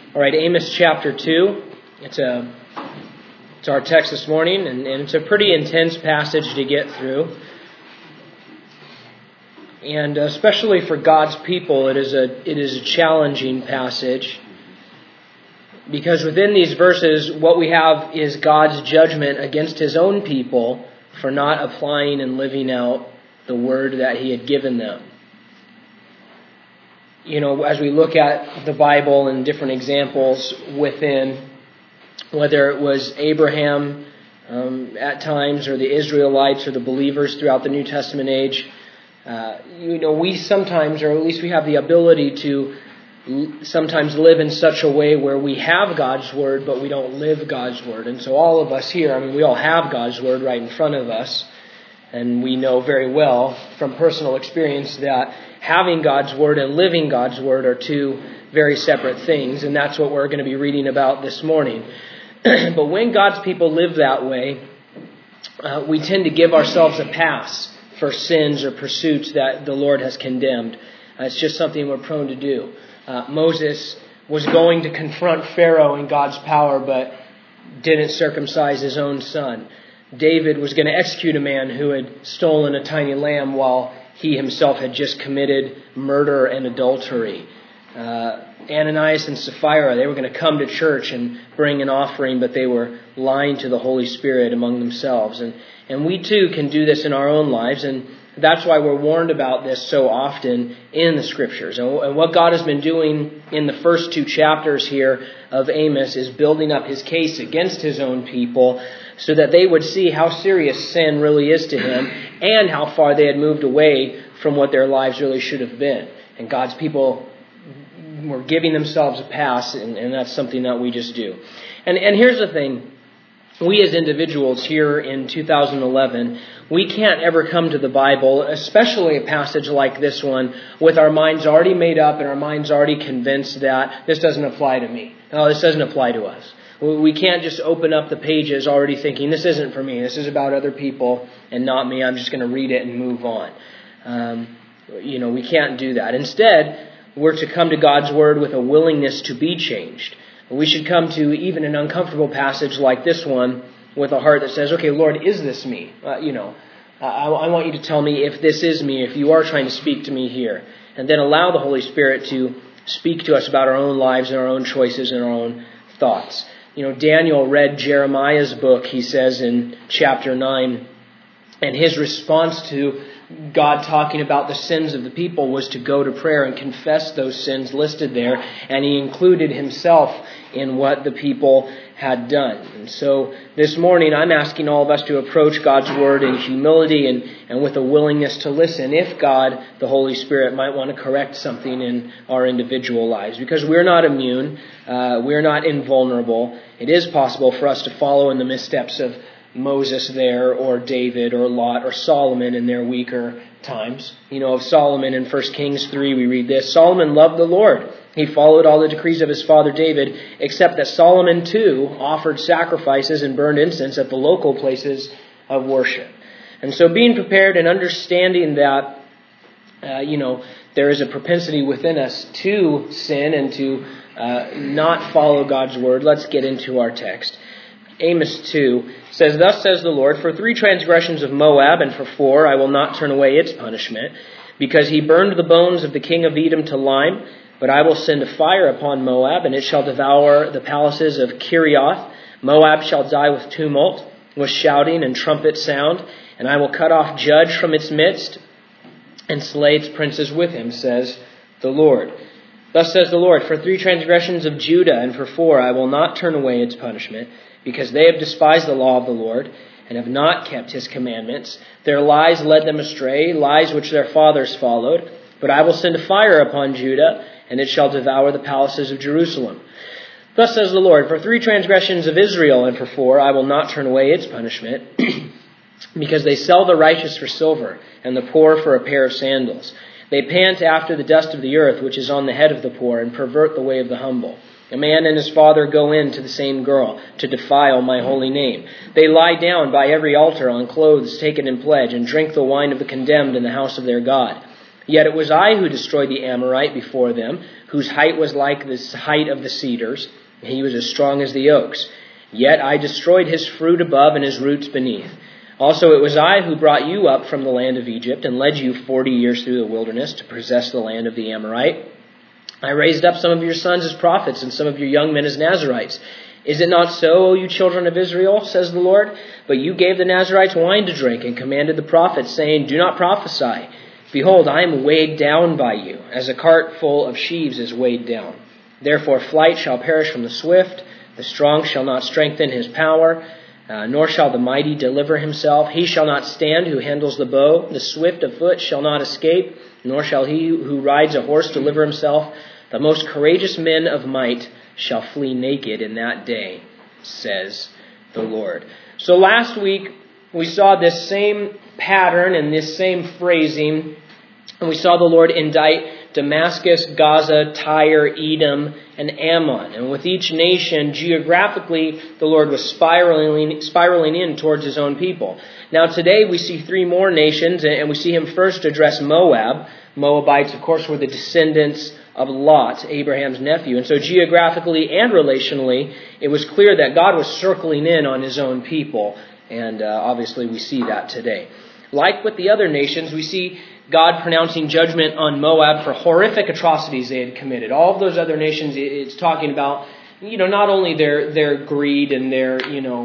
All right, Amos chapter 2. It's our text this morning, and it's a pretty intense passage to get through. And especially for God's people, it is a challenging passage. Because within these verses, what we have is God's judgment against His own people for not applying and living out the word that He had given them. You know, as we look at the Bible and different examples within, whether it was Abraham at times, or the Israelites, or the believers throughout the New Testament age, we sometimes, or at least we have the ability to sometimes live in such a way where we have God's Word, but we don't live God's Word. And so all of us here, we all have God's Word right in front of us. And we know very well from personal experience that having God's Word and living God's Word are two very separate things. And that's what we're going to be reading about this morning. But when God's people live that way, we tend to give ourselves a pass for sins or pursuits that the Lord has condemned. It's just something we're prone to do. Moses was going to confront Pharaoh in God's power, but didn't circumcise his own son. David was going to execute a man who had stolen a tiny lamb while he himself had just committed murder and adultery. Ananias and Sapphira, they were going to come to church and bring an offering, but they were lying to the Holy Spirit among themselves. And we too can do this in our own lives, and that's why we're warned about this so often in the Scriptures. And what God has been doing in the first two chapters here of Amos is building up His case against His own people so that they would see how serious sin really is to Him and how far they had moved away from what their lives really should have been. And God's people were giving themselves a pass, and that's something that we just do. And here's the thing. We as individuals here in 2011, we can't ever come to the Bible, especially a passage like this one, with our minds already made up and our minds already convinced that this doesn't apply to me. No, this doesn't apply to us. We can't just open up the pages already thinking, this isn't for me. This is about other people and not me. I'm just going to read it and move on. We can't do that. Instead, we're to come to God's Word with a willingness to be changed. We should come to even an uncomfortable passage like this one with a heart that says, okay, Lord, is this me? I want you to tell me if this is me, if you are trying to speak to me here. And then allow the Holy Spirit to speak to us about our own lives and our own choices and our own thoughts. Daniel read Jeremiah's book, he says in chapter 9, and his response to God talking about the sins of the people was to go to prayer and confess those sins listed there, and he included himself in what the people had done. And so this morning I'm asking all of us to approach God's Word in humility and with a willingness to listen if God, the Holy Spirit, might want to correct something in our individual lives. Because we're not immune, we're not invulnerable. It is possible for us to follow in the missteps of Moses there, or David, or Lot, or Solomon in their weaker times. Of Solomon in 1 Kings 3 we read this: Solomon loved the Lord. He followed all the decrees of his father David, except that Solomon too offered sacrifices and burned incense at the local places of worship. And so being prepared and understanding that, there is a propensity within us to sin and to not follow God's Word, let's get into our text. Amos 2 says, Thus says the Lord, for 3 transgressions of Moab, and for 4 I will not turn away its punishment, because he burned the bones of the king of Edom to lime. But I will send a fire upon Moab, and it shall devour the palaces of Kerioth. Moab shall die with tumult, with shouting and trumpet sound, and I will cut off judge from its midst, and slay its princes with him, says the Lord. Thus says the Lord, for 3 transgressions of Judah, and for 4 I will not turn away its punishment, because they have despised the law of the Lord, and have not kept His commandments. Their lies led them astray, lies which their fathers followed. But I will send a fire upon Judah, and it shall devour the palaces of Jerusalem. Thus says the Lord, for 3 transgressions of Israel, and for 4 I will not turn away its punishment, because they sell the righteous for silver, and the poor for a pair of sandals. They pant after the dust of the earth, which is on the head of the poor, and pervert the way of the humble. A man and his father go in to the same girl to defile my holy name. They lie down by every altar on clothes taken in pledge, and drink the wine of the condemned in the house of their God. Yet it was I who destroyed the Amorite before them, whose height was like the height of the cedars, and he was as strong as the oaks. Yet I destroyed his fruit above and his roots beneath. Also it was I who brought you up from the land of Egypt and led you 40 years through the wilderness to possess the land of the Amorite. I raised up some of your sons as prophets and some of your young men as Nazirites. Is it not so, O you children of Israel, says the Lord? But you gave the Nazirites wine to drink and commanded the prophets, saying, Do not prophesy. Behold, I am weighed down by you, as a cart full of sheaves is weighed down. Therefore flight shall perish from the swift, the strong shall not strengthen his power, nor shall the mighty deliver himself. He shall not stand who handles the bow, the swift of foot shall not escape, nor shall he who rides a horse deliver himself. The most courageous men of might shall flee naked in that day, says the Lord. So last week we saw this same pattern and this same phrasing, and we saw the Lord indict Damascus, Gaza, Tyre, Edom, and Ammon. And with each nation, geographically, the Lord was spiraling in towards his own people. Now today we see three more nations, and we see him first address Moab. Moabites, of course, were the descendants of Lot, Abraham's nephew. And so geographically and relationally, it was clear that God was circling in on his own people. And obviously we see that today. Like with the other nations, we see God pronouncing judgment on Moab for horrific atrocities they had committed. All of those other nations, it's talking about, not only their greed and their,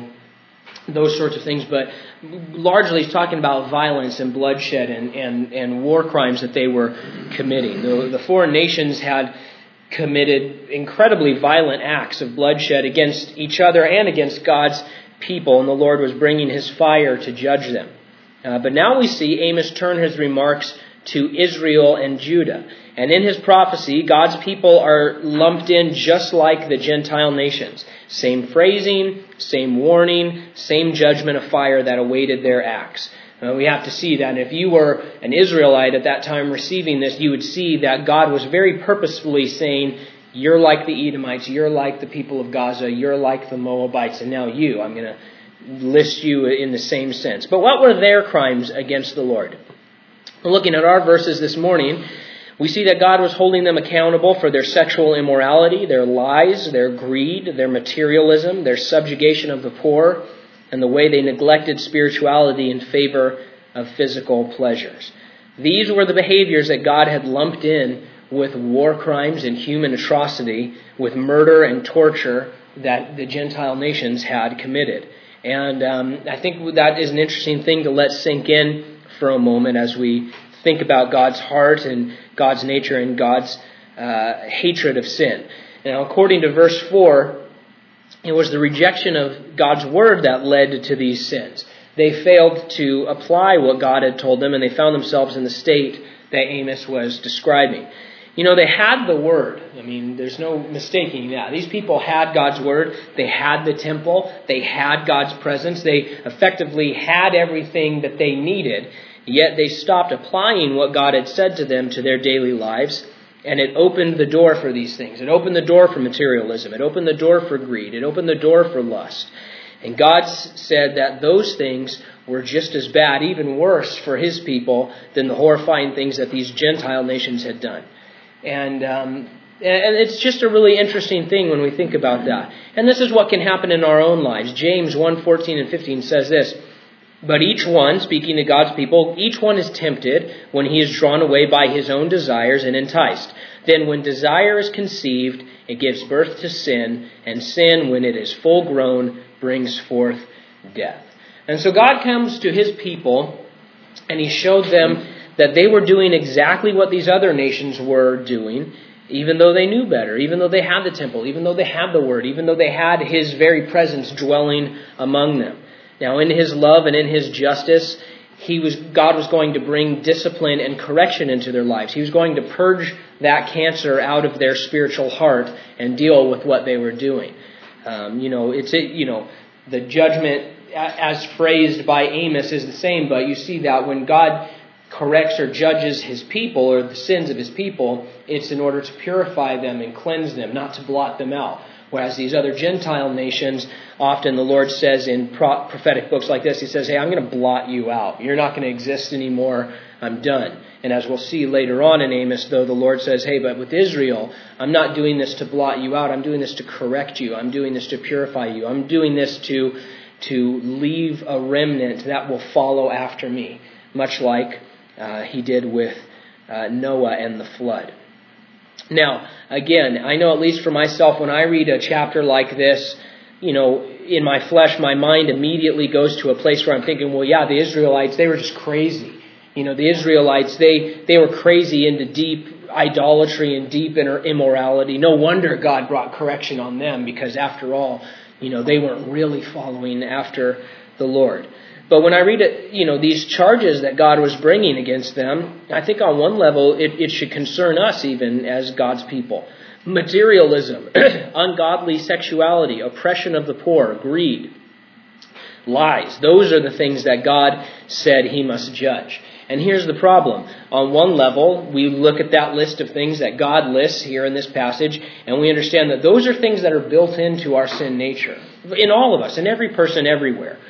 those sorts of things, but largely it's talking about violence and bloodshed and war crimes that they were committing. The foreign nations had committed incredibly violent acts of bloodshed against each other and against God's people, and the Lord was bringing his fire to judge them. But now we see Amos turn his remarks to Israel and Judah. And in his prophecy, God's people are lumped in just like the Gentile nations. Same phrasing, same warning, same judgment of fire that awaited their acts. We have to see that. And if you were an Israelite at that time receiving this, you would see that God was very purposefully saying, you're like the Edomites, you're like the people of Gaza, you're like the Moabites, and now I'm going to list you in the same sense. But what were their crimes against the Lord? Looking at our verses this morning, we see that God was holding them accountable for their sexual immorality, their lies, their greed, their materialism, their subjugation of the poor, and the way they neglected spirituality in favor of physical pleasures. These were the behaviors that God had lumped in with war crimes and human atrocity, with murder and torture that the Gentile nations had committed. And I think that is an interesting thing to let sink in for a moment as we think about God's heart and God's nature and God's hatred of sin. Now, according to verse 4, it was the rejection of God's word that led to these sins. They failed to apply what God had told them, and they found themselves in the state that Amos was describing. They had the word. There's no mistaking that. These people had God's word. They had the temple. They had God's presence. They effectively had everything that they needed. Yet they stopped applying what God had said to them to their daily lives. And it opened the door for these things. It opened the door for materialism. It opened the door for greed. It opened the door for lust. And God said that those things were just as bad, even worse for his people than the horrifying things that these Gentile nations had done. And it's just a really interesting thing when we think about that. And this is what can happen in our own lives. James 1:14 and 15 says this, But each one, speaking to God's people, each one is tempted when he is drawn away by his own desires and enticed. Then when desire is conceived, it gives birth to sin, and sin, when it is full grown, brings forth death. And so God comes to his people, and he showed them that they were doing exactly what these other nations were doing, even though they knew better, even though they had the temple, even though they had the word, even though they had his very presence dwelling among them. Now, in his love and in his justice, God was going to bring discipline and correction into their lives. He was going to purge that cancer out of their spiritual heart and deal with what they were doing. The judgment as phrased by Amos is the same, but you see that when God corrects or judges his people or the sins of his people, it's in order to purify them and cleanse them, not to blot them out. Whereas these other Gentile nations, often the Lord says in prophetic books like this, he says, hey, I'm going to blot you out. You're not going to exist anymore. I'm done. And as we'll see later on in Amos, though, the Lord says, hey, but with Israel, I'm not doing this to blot you out. I'm doing this to correct you. I'm doing this to purify you. I'm doing this to leave a remnant that will follow after me, much like he did with Noah and the flood. Now, again, I know at least for myself, when I read a chapter like this, in my flesh, my mind immediately goes to a place where I'm thinking, well, yeah, the Israelites, they were just crazy. The Israelites, they were crazy into deep idolatry and deep immorality. No wonder God brought correction on them, because after all, they weren't really following after the Lord. But when I read it, these charges that God was bringing against them, I think on one level it should concern us even as God's people. Materialism, ungodly sexuality, oppression of the poor, greed, lies. Those are the things that God said he must judge. And here's the problem. On one level, we look at that list of things that God lists here in this passage, and we understand that those are things that are built into our sin nature. In all of us, in every person everywhere.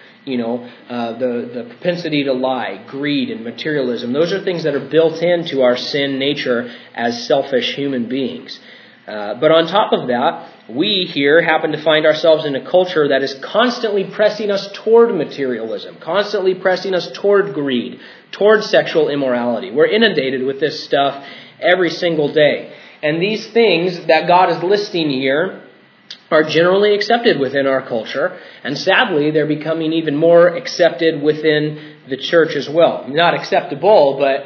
The propensity to lie, greed, and materialism. Those are things that are built into our sin nature as selfish human beings. But on top of that, we here happen to find ourselves in a culture that is constantly pressing us toward materialism, constantly pressing us toward greed, toward sexual immorality. We're inundated with this stuff every single day. And these things that God is listing here are generally accepted within our culture. And sadly, they're becoming even more accepted within the church as well. Not acceptable, but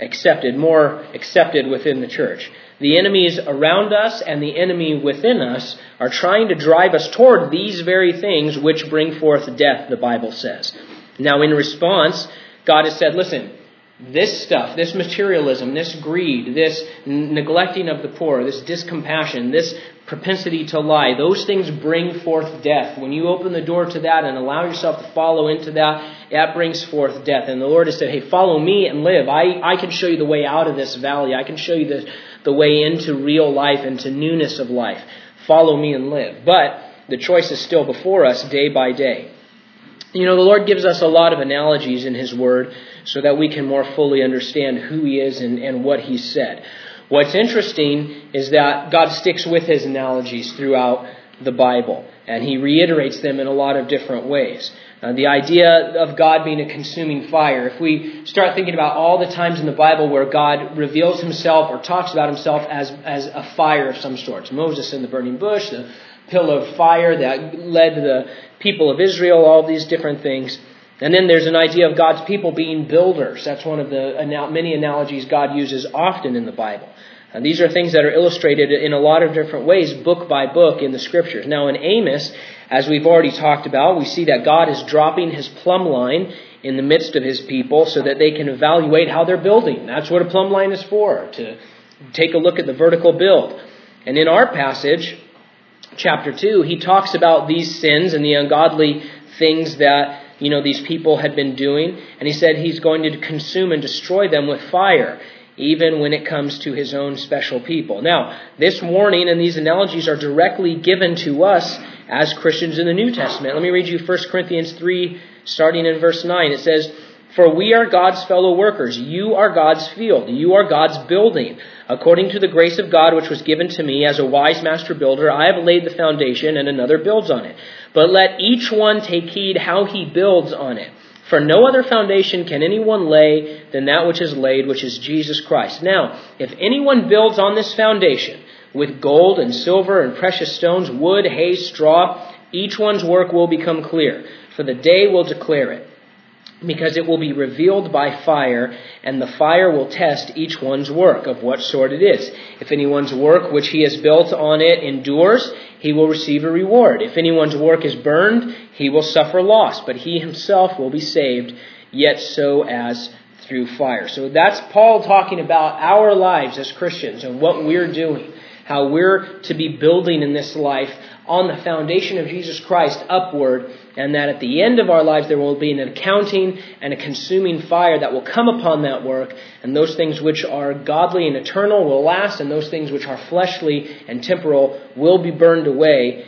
more accepted within the church. The enemies around us and the enemy within us are trying to drive us toward these very things which bring forth death, the Bible says. Now, in response, God has said, listen, this stuff, this materialism, this greed, this neglecting of the poor, this discompassion, this propensity to lie, those things bring forth death. When you open the door to that and allow yourself to follow into that, that brings forth death. And the Lord has said, hey, follow me and live. I can show you the way out of this valley. I can show you the way into real life, into newness of life. Follow me and live. But the choice is still before us day by day. The Lord gives us a lot of analogies in His Word so that we can more fully understand who He is and what He said. What's interesting is that God sticks with His analogies throughout the Bible, and He reiterates them in a lot of different ways. The idea of God being a consuming fire, if we start thinking about all the times in the Bible where God reveals Himself or talks about Himself as a fire of some sort. Moses in the burning bush, the pillar of fire that led the people of Israel, all these different things. And then there's an idea of God's people being builders. That's one of the many analogies God uses often in the Bible. These are things that are illustrated in a lot of different ways, book by book in the Scriptures. Now in Amos, as we've already talked about, we see that God is dropping His plumb line in the midst of His people so that they can evaluate how they're building. That's what a plumb line is for, to take a look at the vertical build. And in our passage, chapter 2, he talks about these sins and the ungodly things that these people had been doing. And he said he's going to consume and destroy them with fire, even when it comes to His own special people. Now, this warning and these analogies are directly given to us as Christians in the New Testament. Let me read you 1 Corinthians 3, starting in verse 9. It says, "For we are God's fellow workers. You are God's field. You are God's building. According to the grace of God which was given to me as a wise master builder, I have laid the foundation and another builds on it. But let each one take heed how he builds on it. For no other foundation can anyone lay than that which is laid, which is Jesus Christ. Now, if anyone builds on this foundation with gold and silver and precious stones, wood, hay, straw, each one's work will become clear, for the day will declare it, because it will be revealed by fire, and the fire will test each one's work, of what sort it is. If anyone's work which he has built on it endures, he will receive a reward. If anyone's work is burned, he will suffer loss, but he himself will be saved, yet so as through fire." So that's Paul talking about our lives as Christians and what we're doing, how we're to be building in this life on the foundation of Jesus Christ upward, and that at the end of our lives there will be an accounting and a consuming fire that will come upon that work, and those things which are godly and eternal will last, and those things which are fleshly and temporal will be burned away,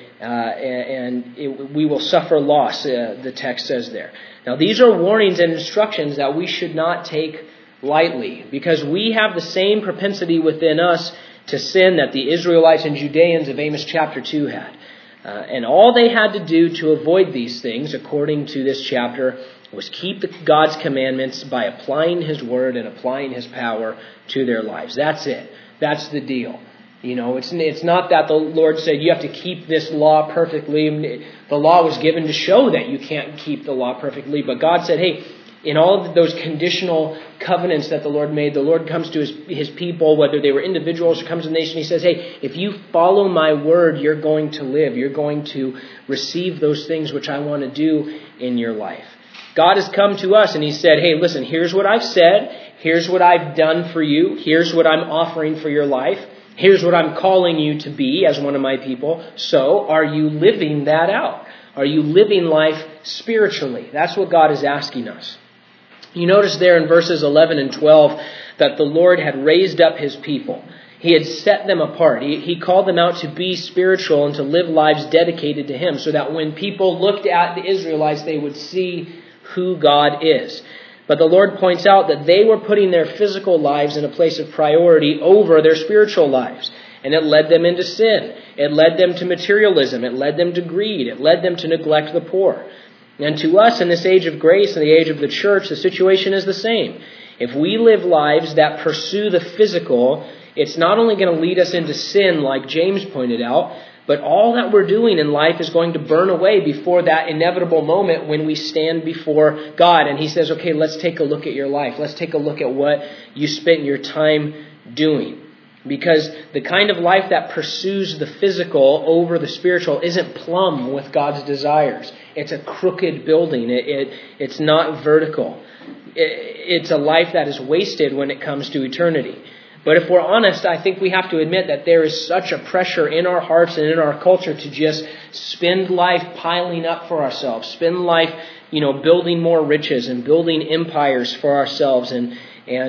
we will suffer loss, the text says there. Now these are warnings and instructions that we should not take lightly, because we have the same propensity within us to sin that the Israelites and Judeans of Amos chapter 2 had. And all they had to do to avoid these things, according to this chapter, was keep God's commandments by applying His word and applying His power to their lives. That's it. That's the deal. It's not that the Lord said you have to keep this law perfectly. The law was given to show that you can't keep the law perfectly. But God said, hey, in all of those conditional covenants that the Lord made, the Lord comes to His people, whether they were individuals or comes to the nation. He says, hey, if you follow my word, you're going to live. You're going to receive those things which I want to do in your life. God has come to us and He said, hey, listen, here's what I've said. Here's what I've done for you. Here's what I'm offering for your life. Here's what I'm calling you to be as one of my people. So are you living that out? Are you living life spiritually? That's what God is asking us. You notice there in verses 11 and 12 that the Lord had raised up His people. He had set them apart. He called them out to be spiritual and to live lives dedicated to Him, so that when people looked at the Israelites, they would see who God is. But the Lord points out that they were putting their physical lives in a place of priority over their spiritual lives. And it led them into sin. It led them to materialism. It led them to greed. It led them to neglect the poor. And to us in this age of grace and the age of the church, the situation is the same. If we live lives that pursue the physical, it's not only going to lead us into sin, like James pointed out, but all that we're doing in life is going to burn away before that inevitable moment when we stand before God. And He says, okay, let's take a look at your life. Let's take a look at what you spent your time doing. Because the kind of life that pursues the physical over the spiritual isn't plumb with God's desires. It's a crooked building. It's not vertical. It's a life that is wasted when it comes to eternity. But if we're honest, I think we have to admit that there is such a pressure in our hearts and in our culture to just spend life piling up for ourselves, spend life, building more riches and building empires for ourselves. And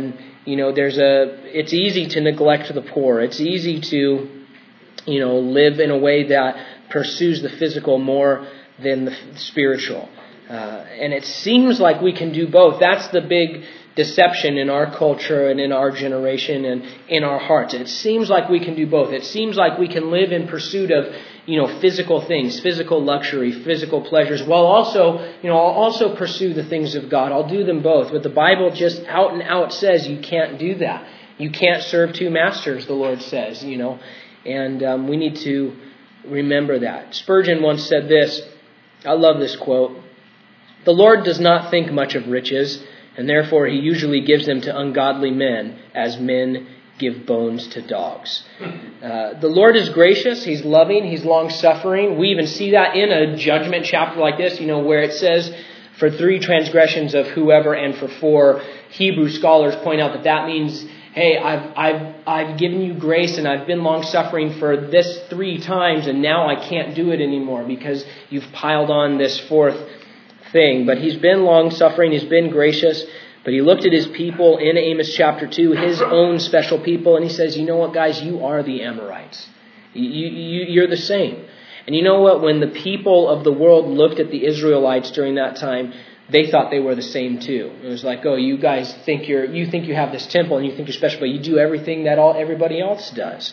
it's easy to neglect the poor. It's easy to, live in a way that pursues the physical more than the spiritual. And it seems like we can do both. That's the big deception in our culture and in our generation and in our hearts. It seems like we can do both. It seems like we can live in pursuit of, physical things, physical luxury, physical pleasures, while also, I'll also pursue the things of God. I'll do them both. But the Bible just out and out says you can't do that. You can't serve two masters, the Lord says, and we need to remember that. Spurgeon once said this. I love this quote. The Lord does not think much of riches, and therefore He usually gives them to ungodly men, as men give bones to dogs. The Lord is gracious. He's loving. He's long-suffering. We even see that in a judgment chapter like this, where it says, for 3 transgressions of whoever and for 4, Hebrew scholars point out that means, hey, I've given you grace and I've been long-suffering for this 3 times, and now I can't do it anymore because you've piled on this 4th thing. But He's been long-suffering, He's been gracious, but He looked at His people in Amos chapter 2, His own special people, and He says, you know what, guys, you are the Amorites. You're the same. And you know what, when the people of the world looked at the Israelites during that time, they thought they were the same too. It was like, oh, you guys think you have this temple and you think you're special, but you do everything that everybody else does.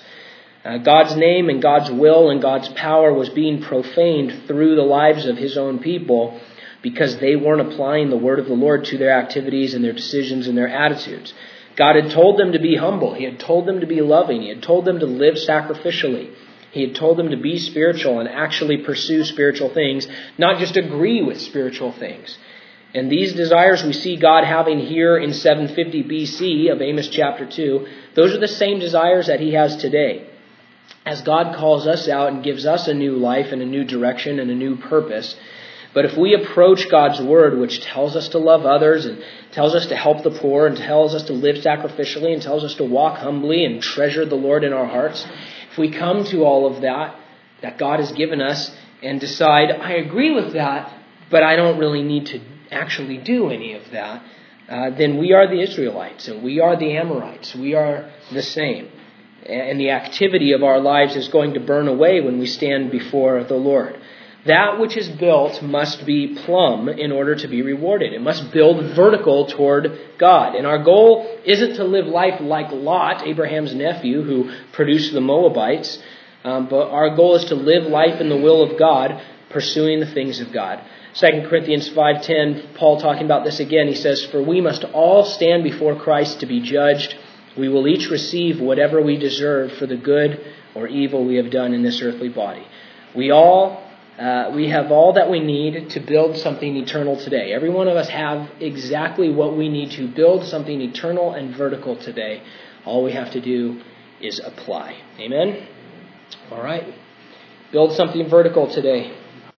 God's name and God's will and God's power was being profaned through the lives of His own people, because they weren't applying the word of the Lord to their activities and their decisions and their attitudes. God had told them to be humble. He had told them to be loving. He had told them to live sacrificially. He had told them to be spiritual and actually pursue spiritual things, not just agree with spiritual things. And these desires we see God having here in 750 BC of Amos chapter 2, those are the same desires that He has today. As God calls us out and gives us a new life and a new direction and a new purpose. But if we approach God's word, which tells us to love others and tells us to help the poor and tells us to live sacrificially and tells us to walk humbly and treasure the Lord in our hearts, if we come to all of that God has given us and decide, I agree with that, but I don't really need to actually do any of that, then we are the Israelites and we are the Amorites. We are the same. And the activity of our lives is going to burn away when we stand before the Lord. That which is built must be plumb in order to be rewarded. It must build vertical toward God. And our goal isn't to live life like Lot, Abraham's nephew, who produced the Moabites. But our goal is to live life in the will of God, pursuing the things of God. 2 Corinthians 5:10, Paul talking about this again, he says, "For we must all stand before Christ to be judged. We will each receive whatever we deserve for the good or evil we have done in this earthly body." We have all that we need to build something eternal today. Every one of us have exactly what we need to build something eternal and vertical today. All we have to do is apply. Amen? All right. Build something vertical today.